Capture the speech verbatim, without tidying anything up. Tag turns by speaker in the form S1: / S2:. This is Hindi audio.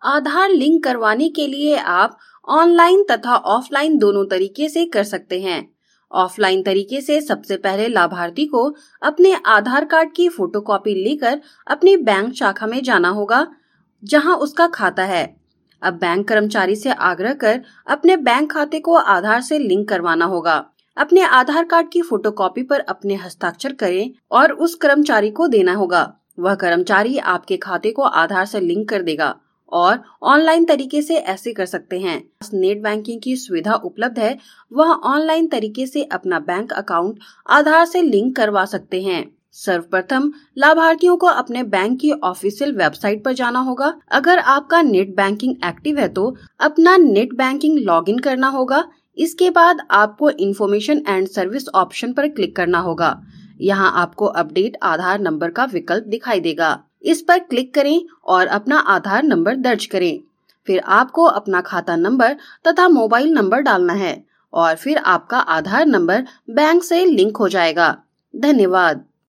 S1: आधार लिंक करवाने के लिए आप ऑनलाइन तथा ऑफलाइन दोनों तरीके से कर सकते हैं। ऑफलाइन तरीके से सबसे पहले लाभार्थी को अपने आधार कार्ड की फोटोकॉपी लेकर अपनी बैंक शाखा में जाना होगा जहां उसका खाता है। अब बैंक कर्मचारी से आग्रह कर अपने बैंक खाते को आधार से लिंक करवाना होगा। अपने आधार कार्ड की फोटोकॉपी पर अपने हस्ताक्षर करें और उस कर्मचारी को देना होगा। वह कर्मचारी आपके खाते को आधार से लिंक कर देगा और ऑनलाइन तरीके से ऐसे कर सकते हैं। नेट बैंकिंग की सुविधा उपलब्ध है, वह ऑनलाइन तरीके से अपना बैंक अकाउंट आधार से लिंक करवा सकते हैं। सर्वप्रथम लाभार्थियों को अपने बैंक की ऑफिशियल वेबसाइट पर जाना होगा। अगर आपका नेट बैंकिंग एक्टिव है तो अपना नेट बैंकिंग लॉगिन करना होगा। इसके बाद आपको इन्फॉर्मेशन एंड सर्विस ऑप्शन पर क्लिक करना होगा। यहाँ आपको अपडेट आधार नंबर का विकल्प दिखाई देगा। इस पर क्लिक करें और अपना आधार नंबर दर्ज करें। फिर आपको अपना खाता नंबर तथा मोबाइल नंबर डालना है और फिर आपका आधार नंबर बैंक से लिंक हो जाएगा। धन्यवाद।